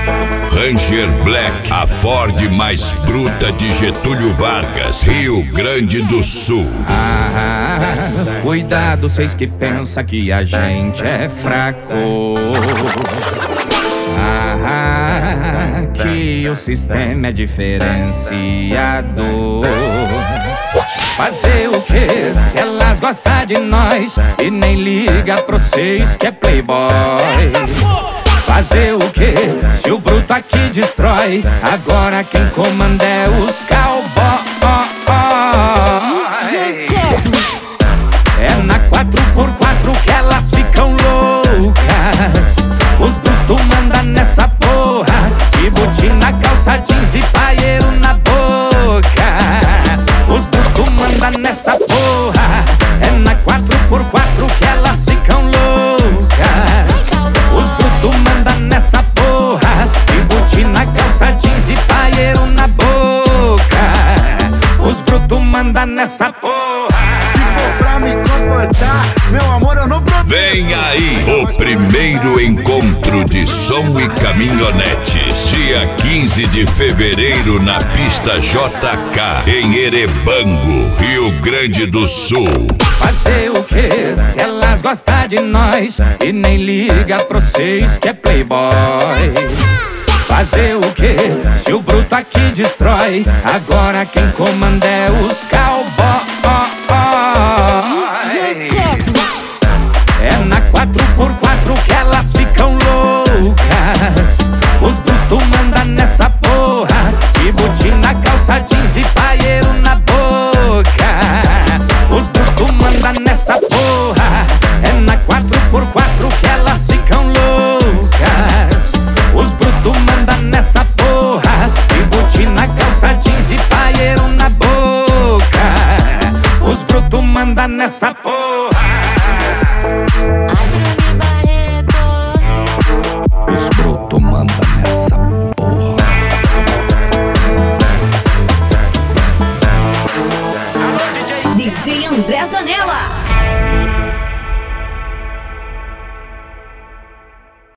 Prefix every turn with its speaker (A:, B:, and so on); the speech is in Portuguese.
A: Ranger Black, a Ford mais bruta de Getúlio Vargas, Rio Grande do Sul.
B: Cuidado, vocês que pensam que a gente é fraco. Que o sistema é diferenciado. Fazer o que se elas gostam de nós e nem liga pra vocês que é playboy? Fazer o que se o bruto aqui destrói? Agora quem comanda é os cowboys. É na 4x4 que elas ficam loucas. Os brutos mandam nessa porra, de botina, calça jeans e paieiro na boca. Os brutos mandam nessa porra. É na 4x4 que elas ficam loucas. Os brutos mandam nessa porra, de botina, calça jeans e paieiro na boca. Os brutos mandam nessa porra.
C: Se for pra me comportar, meu amor, eu não prometo.
A: Vem aí o primeiro encontro de som e caminhonetes, dia 15 de fevereiro na pista JK, em Erebango, Rio Grande do Sul.
B: Fazer o que se elas gostam de nós e nem liga pra vocês que é playboy? Fazer o que se o bruto aqui destrói? Agora quem comanda é os cowboys. É na 4x4 que elas ficam loucas. Os brutos mandam nessa porra, de botina, calça jeans e paieiro na boca. Os brutos mandam nessa porra. É na 4x4 que elas ficam loucas. Os brutos mandam nessa porra, de botina, calça jeans e paieiro na boca. Os brutos mandam nessa porra. Os brutos mandam nessa porra.
D: DJ André Zanella.